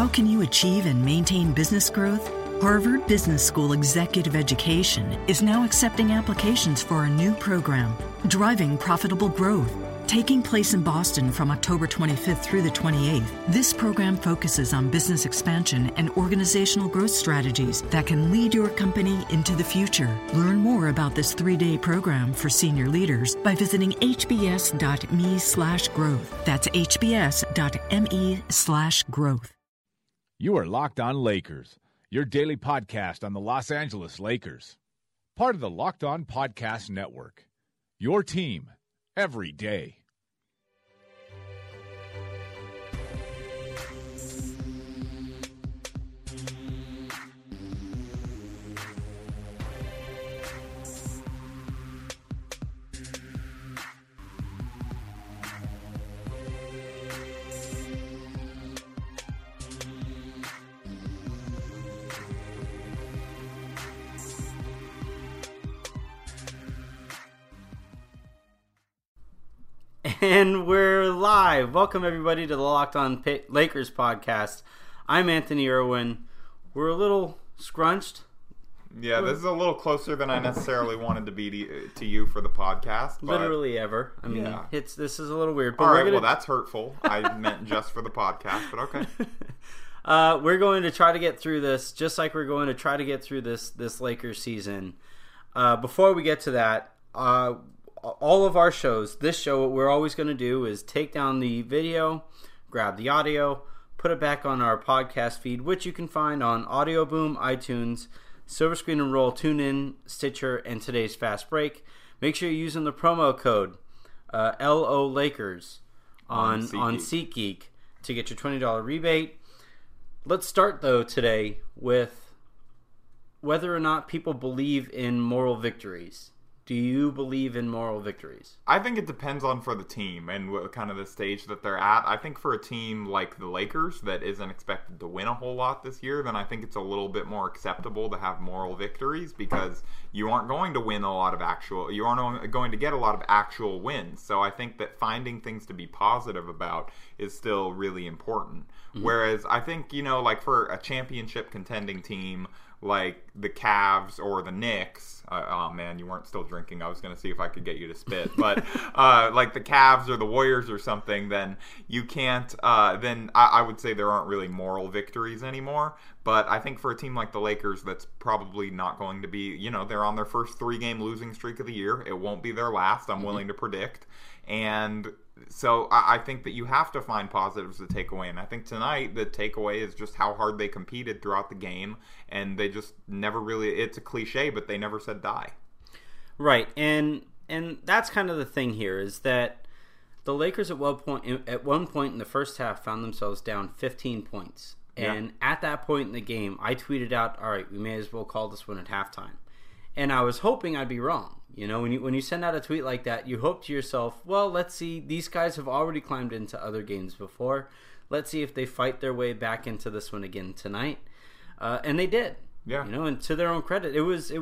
How can you achieve and maintain business growth? Harvard Business School Executive Education is now accepting applications for a new program, Driving Profitable Growth. Taking place in Boston from October 25th through the 28th, this program focuses on business expansion and organizational growth strategies that can lead your company into the future. Learn more about this 3-day program for senior leaders by visiting hbs.me/growth. That's hbs.me/growth. You are Locked On Lakers, your daily podcast on the Los Angeles Lakers. Part of the Locked On Podcast Network. Your team every day. And we're live. Welcome, everybody, to the Locked On Lakers podcast. I'm Anthony Irwin. We're a little scrunched. Yeah, this is a little closer than I necessarily wanted to be to you for the podcast. But literally ever. I mean, yeah. This is a little weird. But all right, well, that's hurtful. I meant just for the podcast, but okay. We're going to try to get through this, just like we're going to try to get through this Lakers season. Before we get to that, all of our shows, this show, what we're always going to do is take down the video, grab the audio, put it back on our podcast feed, which you can find on Audio Boom, iTunes, Silver Screen and Roll, TuneIn, Stitcher, and today's Fast Break. Make sure you're using the promo code LO Lakers on SeatGeek to get your $20 rebate. Let's start, though, today with whether or not people believe in moral victories. Do you believe in moral victories? I think it depends on for the team and what kind of the stage that they're at. I think for a team like the Lakers that isn't expected to win a whole lot this year, then I think it's a little bit more acceptable to have moral victories because you aren't going to win you aren't going to get a lot of actual wins. So I think that finding things to be positive about is still really important. Mm-hmm. Whereas I think, like for a championship contending team like the Cavs or the Knicks, oh man, you weren't still drinking. I was going to see if I could get you to spit. But like the Cavs or the Warriors or something, then you can't, then I would say there aren't really moral victories anymore. But I think for a team like the Lakers, that's probably not going to be, they're on their first 3-game losing streak of the year. It won't be their last, I'm willing to predict. And so I think that you have to find positives to take away. And I think tonight the takeaway is just how hard they competed throughout the game. And they just never really, it's a cliche, but they never said die. Right. And that's kind of the thing here is that the Lakers at one point in the first half found themselves down 15 points. And at that point in the game, I tweeted out, all right, we may as well call this one at halftime. And I was hoping I'd be wrong. When you send out a tweet like that, you hope to yourself, well, let's see. These guys have already climbed into other games before. Let's see if they fight their way back into this one again tonight. And they did. Yeah. And to their own credit, it was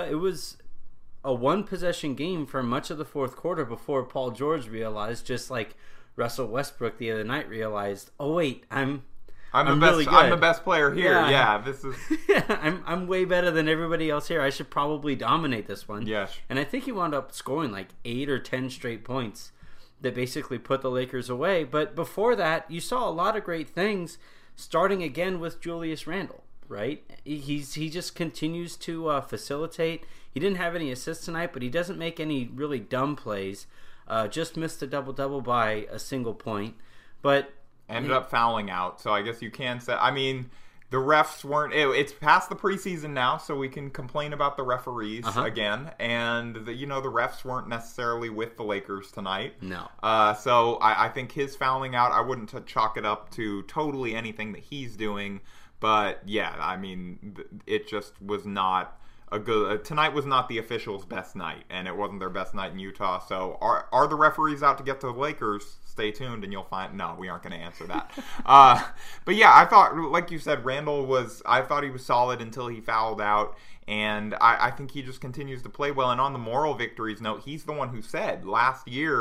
a one-possession game for much of the fourth quarter before Paul George realized, just like Russell Westbrook the other night realized, oh wait, I'm really good. I'm the best player here. Yeah, this is. I'm way better than everybody else here. I should probably dominate this one. Yes. And I think he wound up scoring like 8 or 10 straight points that basically put the Lakers away. But before that, you saw a lot of great things, starting again with Julius Randle. Right? He just continues to facilitate. He didn't have any assists tonight, but he doesn't make any really dumb plays. Just missed a double-double by a single point, but ended up fouling out. So I guess you can say, the refs weren't, it's past the preseason now, so we can complain about the referees again. And the refs weren't necessarily with the Lakers tonight. No. So I think his fouling out, I wouldn't chalk it up to totally anything that he's doing. But yeah, it just was not a good. Tonight was not the officials' best night, and it wasn't their best night in Utah. So are the referees out to get to the Lakers? Stay tuned, and you'll find. No, we aren't going to answer that. But yeah, I thought, like you said, I thought he was solid until he fouled out, and I think he just continues to play well. And on the moral victories note, he's the one who said last year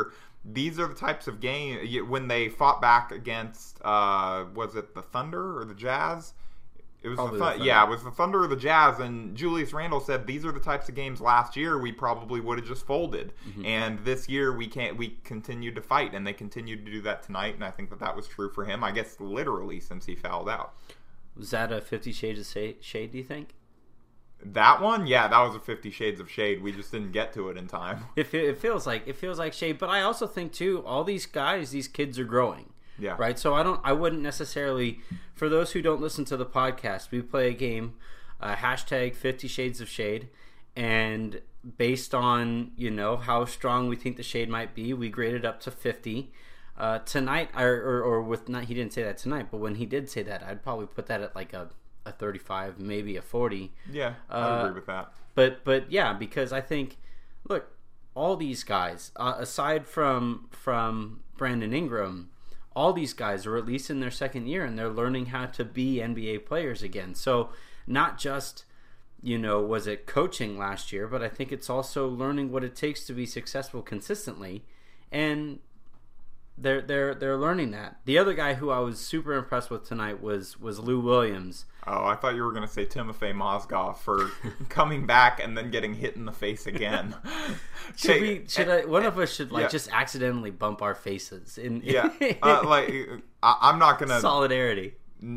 these are the types of game when they fought back against was it the Thunder or the Jazz? It was the Thunder. Yeah, it was the Thunder or the Jazz, and Julius Randle said these are the types of games last year we probably would have just folded, and this year we continued to fight, and they continued to do that tonight, and I think that was true for him. I guess literally since he fouled out. Was that a 50 Shades of Shade? Do you think? That one, yeah, that was a 50 Shades of Shade. We just didn't get to it in time. It feels like shade, but I also think too, all these kids are growing. Yeah. Right. So I wouldn't necessarily. For those who don't listen to the podcast, we play a game, hashtag 50 Shades of Shade, and based on how strong we think the shade might be, we grade it up to 50. Tonight, or with not, he didn't say that tonight, but when he did say that, I'd probably put that at like a 35, maybe a 40. Yeah, I agree with that. But yeah, because I think, look, all these guys, aside from Brandon Ingram, all these guys are at least in their second year, and they're learning how to be NBA players again. So not just, was it coaching last year, but I think it's also learning what it takes to be successful consistently, and they're learning that. The other guy who I was super impressed with tonight was Lou Williams. Oh, I thought you were going to say Timofey Mozgov for coming back and then getting hit in the face again. One of us should just accidentally bump our faces in? I'm not going to solidarity.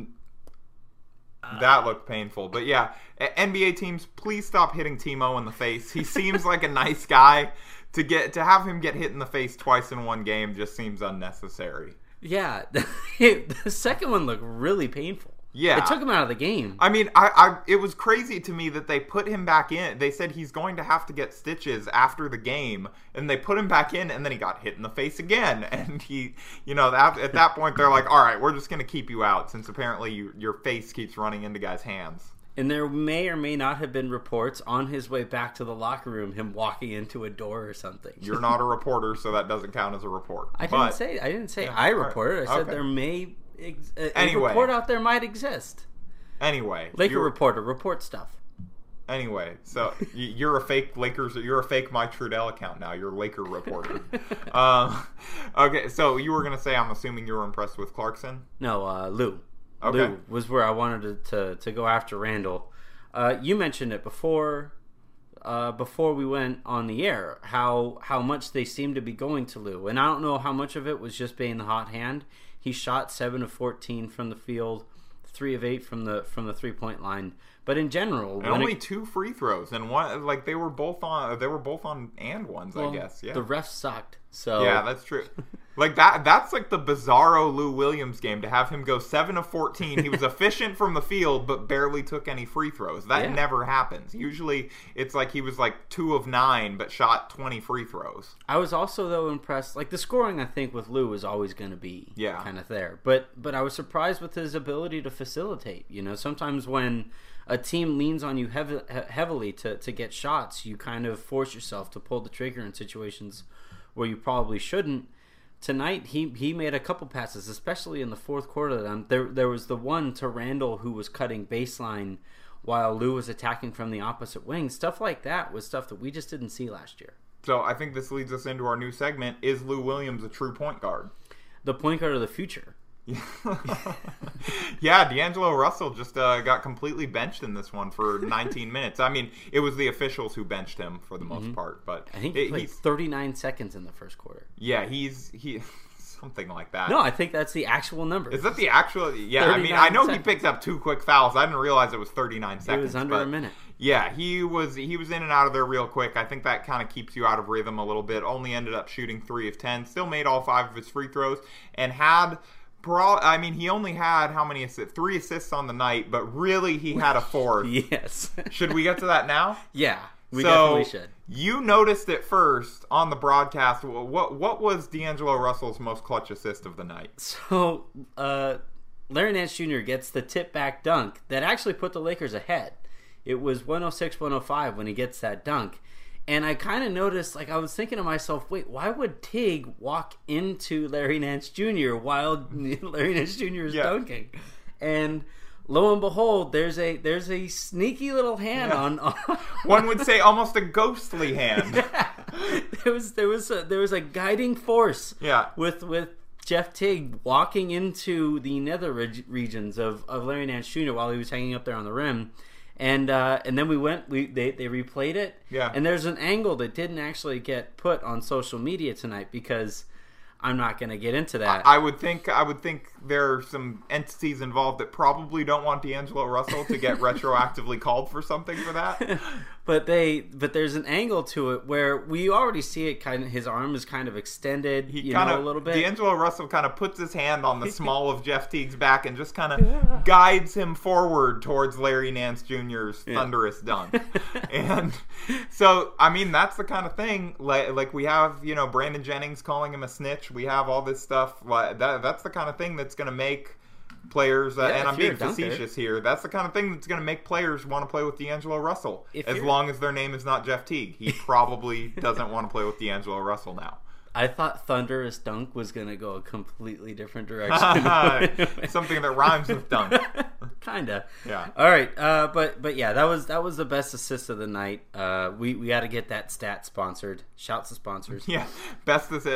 That looked painful, but yeah, NBA teams, please stop hitting Timo in the face. He seems like a nice guy. To have him get hit in the face twice in one game just seems unnecessary. Yeah, the second one looked really painful. Yeah, it took him out of the game. I mean, it was crazy to me that they put him back in. They said he's going to have to get stitches after the game, and they put him back in, and then he got hit in the face again. And he, at that point, they're like, all right, we're just going to keep you out since apparently your face keeps running into guys' hands. And there may or may not have been reports on his way back to the locker room, him walking into a door or something. You're not a reporter, so that doesn't count as a report. I didn't say I reported. I said there may a report out there might exist. Anyway, Laker reporter, report stuff. Anyway, so you're a fake Lakers. You're a fake Mike Trudell account now. You're a Laker reporter. Okay, so you were gonna say, I'm assuming you were impressed with Clarkson? No, Lou. Okay. Lou was where I wanted to go after Randall. You mentioned it before we went on the air, how much they seemed to be going to Lou. And I don't know how much of it was just being the hot hand. He shot 7 of 14 from the field, 3 of 8 from the 3-point line. But in general, and only 2 free throws, and one they were both on and ones, I guess. Yeah, the refs sucked. So yeah, that's true. Like that's like the bizarro Lou Williams game, to have him go 7 of 14. He was efficient from the field, but barely took any free throws. That never happens. Usually, it's like he was like 2 of 9, but shot 20 free throws. I was also though impressed. Like the scoring, I think with Lou is always going to be kind of there. But I was surprised with his ability to facilitate. Sometimes when a team leans on you heavily to get shots, you kind of force yourself to pull the trigger in situations where you probably shouldn't. Tonight, he made a couple passes, especially in the fourth quarter. There was the one to Randall who was cutting baseline while Lou was attacking from the opposite wing. Stuff like that was stuff that we just didn't see last year. So I think this leads us into our new segment. Is Lou Williams a true point guard? The point guard of the future. Yeah, D'Angelo Russell just got completely benched in this one for 19 minutes. I mean, it was the officials who benched him for the most part, but I think he played 39 seconds in the first quarter. Yeah, he something like that. No, I think that's the actual number. Is that the actual? Yeah, I mean, I know seconds. He picked up 2 quick fouls. I didn't realize it was 39 seconds. It was under a minute. Yeah, he was in and out of there real quick. I think that kind of keeps you out of rhythm a little bit. Only ended up shooting 3 of 10. Still made all 5 of his free throws and had. I mean, he only had how many assists? 3 assists on the night, but really he had a 4th. Yes. Should we get to that now? Yeah, we definitely should. You noticed it first on the broadcast. What was D'Angelo Russell's most clutch assist of the night? So, Larry Nance Jr. gets the tip back dunk that actually put the Lakers ahead. It was 106-105 when he gets that dunk. And I kind of noticed, I was thinking to myself, wait, why would Tig walk into Larry Nance Jr. while Larry Nance Jr. is dunking? And lo and behold, there's a sneaky little hand on. One would say almost a ghostly hand. there was a guiding force. Yeah. With Jeff Teague walking into the nether regions of Larry Nance Jr. while he was hanging up there on the rim. And then they replayed it. Yeah. And there's an angle that didn't actually get put on social media tonight because I'm not going to get into that. I would think there are some entities involved that probably don't want D'Angelo Russell to get retroactively called for something for that. But there's an angle to it where we already see it kind of, his arm is kind of extended, a little bit. D'Angelo Russell kind of puts his hand on the small of Jeff Teague's back and just kind of guides him forward towards Larry Nance Jr.'s thunderous dunk. And so, I mean, that's the kind of thing, like we have, Brandon Jennings calling him a snitch. We have all this stuff. That's the kind of thing that's going to make players, and I'm being facetious here, that's the kind of thing that's going to make players want to play with D'Angelo Russell, as long as their name is not Jeff Teague. He probably doesn't want to play with D'Angelo Russell now. I thought thunderous dunk was going to go a completely different direction. Something that rhymes with dunk. Kinda. Yeah. All right. But yeah, that was the best assist of the night. We got to get that stat sponsored. Shouts to sponsors. Yeah. Best what's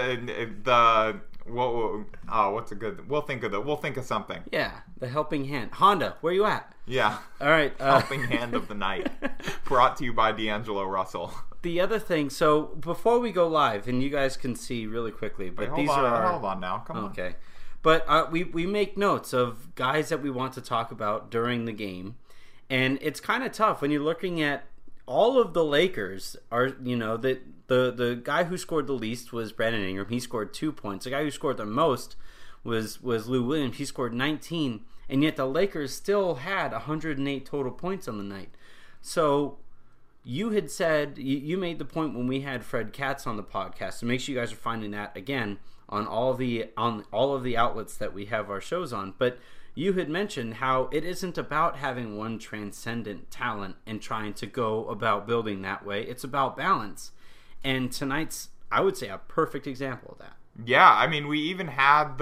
a good? We'll think of something. Yeah. The helping hand. Honda, where you at? Yeah. All right. Helping hand of the night. Brought to you by D'Angelo Russell. The other thing, so before we go live, and you guys can see really quickly, but hold on now. Come on. Okay. But we make notes of guys that we want to talk about during the game. And it's kind of tough when you're looking at all of the Lakers are, the guy who scored the least was Brandon Ingram. He scored 2 points. The guy who scored the most was Lou Williams. He scored 19. And yet the Lakers still had 108 total points on the night. So you had said, you made the point when we had Fred Katz on the podcast, so make sure you guys are finding that again on all of the outlets that we have our shows on. But you had mentioned how it isn't about having one transcendent talent and trying to go about building that way. It's about balance. And tonight's, I would say, a perfect example of that. Yeah, I mean, we even had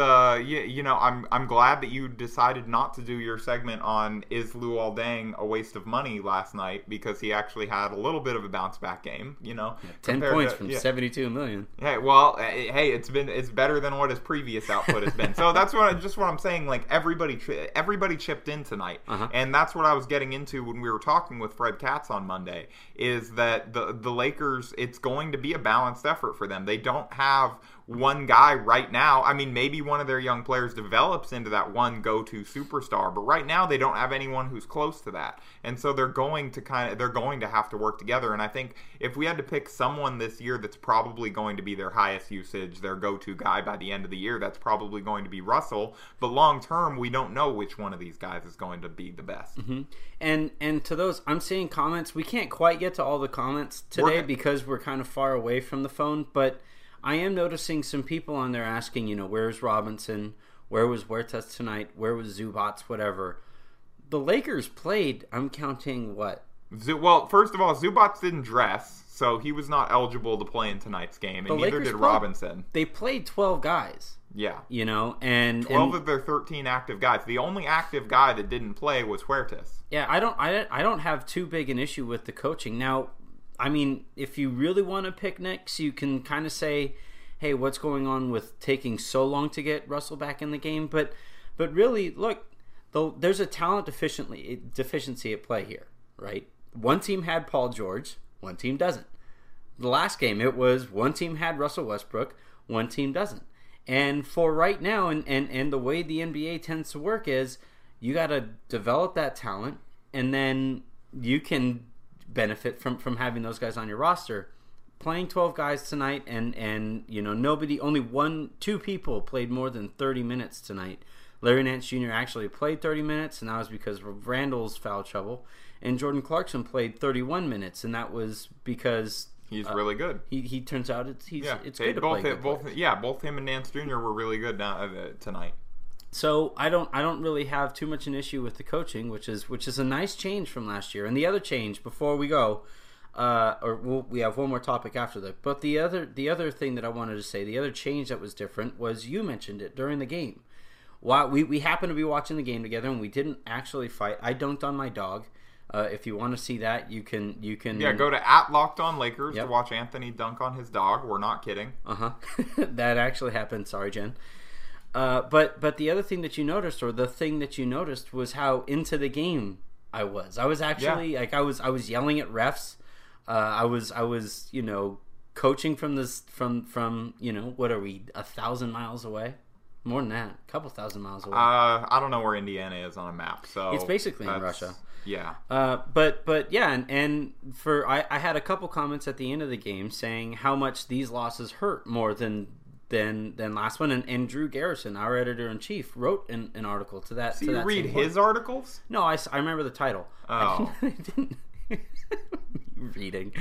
I'm glad that you decided not to do your segment on is Luol Deng a waste of money last night, because he actually had a little bit of a bounce back game, 10 points from 72 million. Hey, well, it's better than what his previous output has been. So that's what I'm saying, like everybody chipped in tonight. Uh-huh. And that's what I was getting into when we were talking with Fred Katz on Monday, is that the Lakers, it's going to be a balanced effort for them. They don't have one guy right now. I mean, maybe one of their young players develops into that one go-to superstar, but right now they don't have anyone who's close to that. And so they're going to have to work together. And I think if we had to pick someone this year that's probably going to be their highest usage, their go-to guy by the end of the year, that's probably going to be Russell. But long term, we don't know which one of these guys is going to be the best. Mm-hmm. And to those, I'm seeing comments. We can't quite get to all the comments today because we're kind of far away from the phone, but I am noticing some people on there asking, where's Robinson? Where was Huertas tonight? Where was Zubac? Whatever. The Lakers played, I'm counting what? Well, first of all, Zubac didn't dress, so he was not eligible to play in tonight's game, and neither did Robinson. They played 12 guys. Yeah. And 12 of their 13 active guys. The only active guy that didn't play was Huertas. Yeah, I don't have too big an issue with the coaching. Now, I mean, if you really want to pick nicks, you can kind of say, hey, what's going on with taking so long to get Russell back in the game? But really, look, there's a talent deficiency at play here, right? One team had Paul George, one team doesn't. The last game, it was one team had Russell Westbrook, one team doesn't. And for right now, and the way the NBA tends to work is you got to develop that talent, and then you can benefit from having those guys on your roster. Playing 12 guys tonight, and only 2 people played more than 30 minutes tonight. Larry Nance Jr. actually played 30 minutes, and that was because of Randall's foul trouble. And Jordan Clarkson played 31 minutes, and that was because he's really good. He turns out it's good to play good players. Both him and Nance Jr. were really good tonight. So I don't really have too much an issue with the coaching, which is a nice change from last year. And the other change before we go, we have one more topic after that. But the other thing that I wanted to say, the other change that was different was you mentioned it during the game. While we happened to be watching the game together and we didn't actually fight. I dunked on my dog. If you want to see that, you can. Yeah, go to @LockedOnLakers Yep. to watch Anthony dunk on his dog. We're not kidding. That actually happened. Sorry, Jen. But the other thing that you noticed, or the thing that you noticed, was how into the game I was. I was actually I was yelling at refs. I was coaching from what are we, 1,000 miles away? More than that, a couple thousand miles away. I don't know where Indiana is on a map, so It's basically in Russia. Yeah. But yeah, and for I had a couple comments at the end of the game saying how much these losses hurt more than last one, and Drew Garrison, our editor-in-chief, wrote an article to that. So you read his articles? No, I remember the title. Oh. I didn't reading.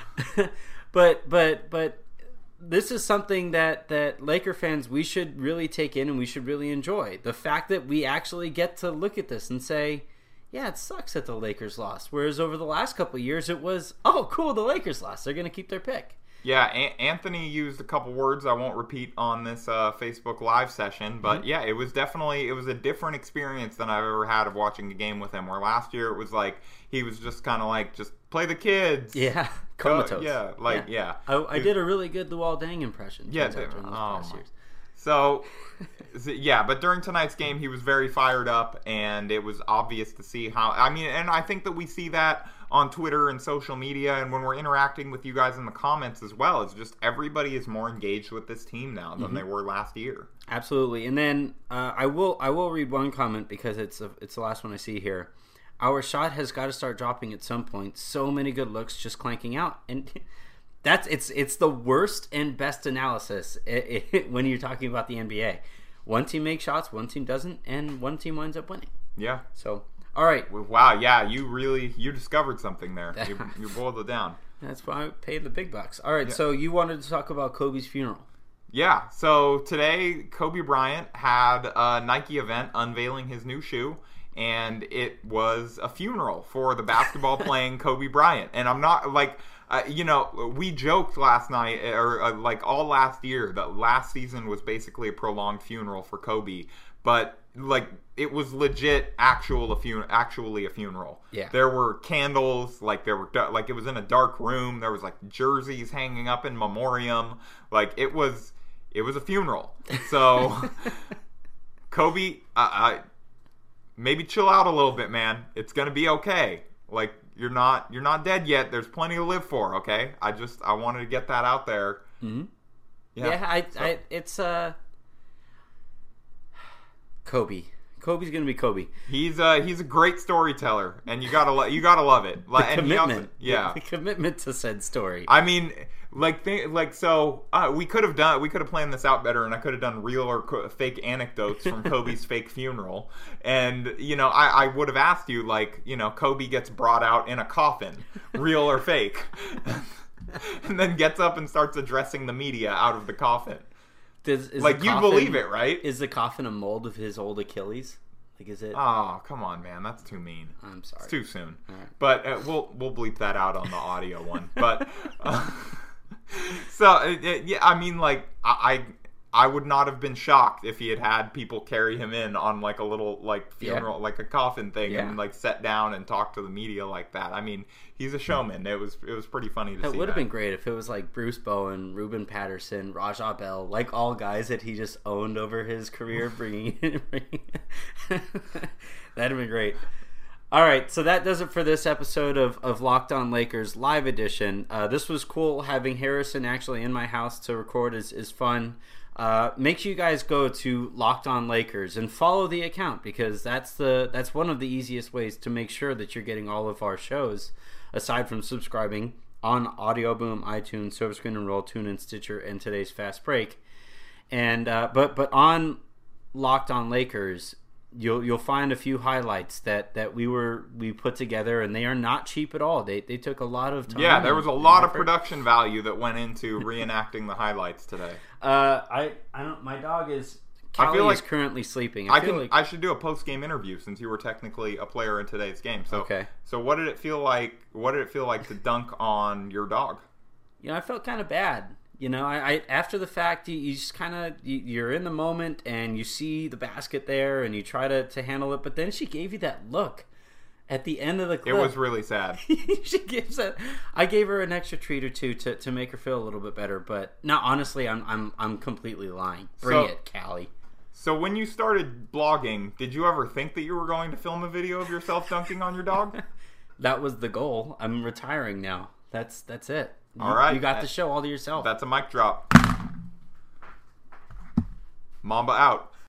but this is something that Laker fans, we should really take in and we should really enjoy. The fact that we actually get to look at this and say, yeah, it sucks that the Lakers lost. Whereas over the last couple of years, it was, oh, cool, the Lakers lost. They're going to keep their pick. Yeah, Anthony used a couple words I won't repeat on this Facebook Live session, but yeah, it was a different experience than I've ever had of watching a game with him, where last year it was like, he was just kind of like, just play the kids. Yeah, comatose. I did a really good Luol Deng impression. Yeah, So, yeah, but during tonight's game, he was very fired up, and it was obvious to see how, and I think that we see that on Twitter and social media, and when we're interacting with you guys in the comments as well. It's just everybody is more engaged with this team now than they were last year. Absolutely. And then I will read one comment because it's the last one I see here. Our shot has got to start dropping at some point. So many good looks just clanking out, and it's the worst and best analysis when you're talking about the NBA. One team makes shots, one team doesn't, and one team winds up winning. Yeah. So, all right. Wow. Yeah, you discovered something there. You boiled it down. That's why I paid the big bucks. All right. Yeah. So you wanted to talk about Kobe's funeral. Yeah. So today, Kobe Bryant had a Nike event unveiling his new shoe. And it was a funeral for the basketball playing Kobe Bryant. And I'm not like, we joked last night or all last year that last season was basically a prolonged funeral for Kobe. But like it was legit, actually a funeral. Yeah. There were candles, it was in a dark room. There was like jerseys hanging up in memoriam. Like it was a funeral. So Kobe, maybe chill out a little bit, man. It's gonna be okay. Like you're not dead yet. There's plenty to live for. Okay. I wanted to get that out there. Mm-hmm. Yeah. It's Kobe. Kobe's gonna be Kobe. He's a great storyteller, and you gotta love it. The commitment. The commitment to said story. I mean, we could have planned this out better, and I could have done real or fake anecdotes from Kobe's fake funeral. And I would have asked you, Kobe gets brought out in a coffin, real or fake, and then gets up and starts addressing the media out of the coffin. You believe it, right? Is the coffin a mold of his old Achilles? Is it? Oh, come on, man. That's too mean. I'm sorry. It's too soon. All right. But we'll bleep that out on the audio one. But I would not have been shocked if he had people carry him in on a little funeral, like a coffin thing, and sit down and talk to the media like that. I mean, he's a showman. It was pretty funny to see. It would have been great if it was Bruce Bowen, Ruben Patterson, Raja Bell, all guys that he just owned over his career, bringing in. That'd have been great. All right, so that does it for this episode of Locked On Lakers Live Edition. This was cool. Having Harrison actually in my house to record is fun. Make sure you guys go to Locked On Lakers and follow the account, because that's one of the easiest ways to make sure that you're getting all of our shows, aside from subscribing on Audio Boom, iTunes, Silver Screen and Roll, TuneIn, Stitcher, and today's Fast Break. And but on Locked On Lakers, you'll find a few highlights that we put together, and they are not cheap at all. They took a lot of time. Yeah, there was a lot of production value that went into reenacting the highlights today. I don't. My dog is. Callie is currently sleeping. I should do a post-game interview, since you were technically a player in today's game. So, okay. So what did it feel like? What did it feel like to dunk on your dog? I felt kind of bad. I after the fact, you just kind of you're in the moment and you see the basket there and you try to handle it, but then she gave you that look, At the end of the clip, It was really sad. she gives it. I gave her an extra treat or two to make her feel a little bit better. But no, honestly, I'm completely lying. Bring it, Callie. So when you started blogging, did you ever think that you were going to film a video of yourself dunking on your dog? That was the goal. I'm retiring now. That's it. All right. You got the show all to yourself. That's a mic drop. Mamba out.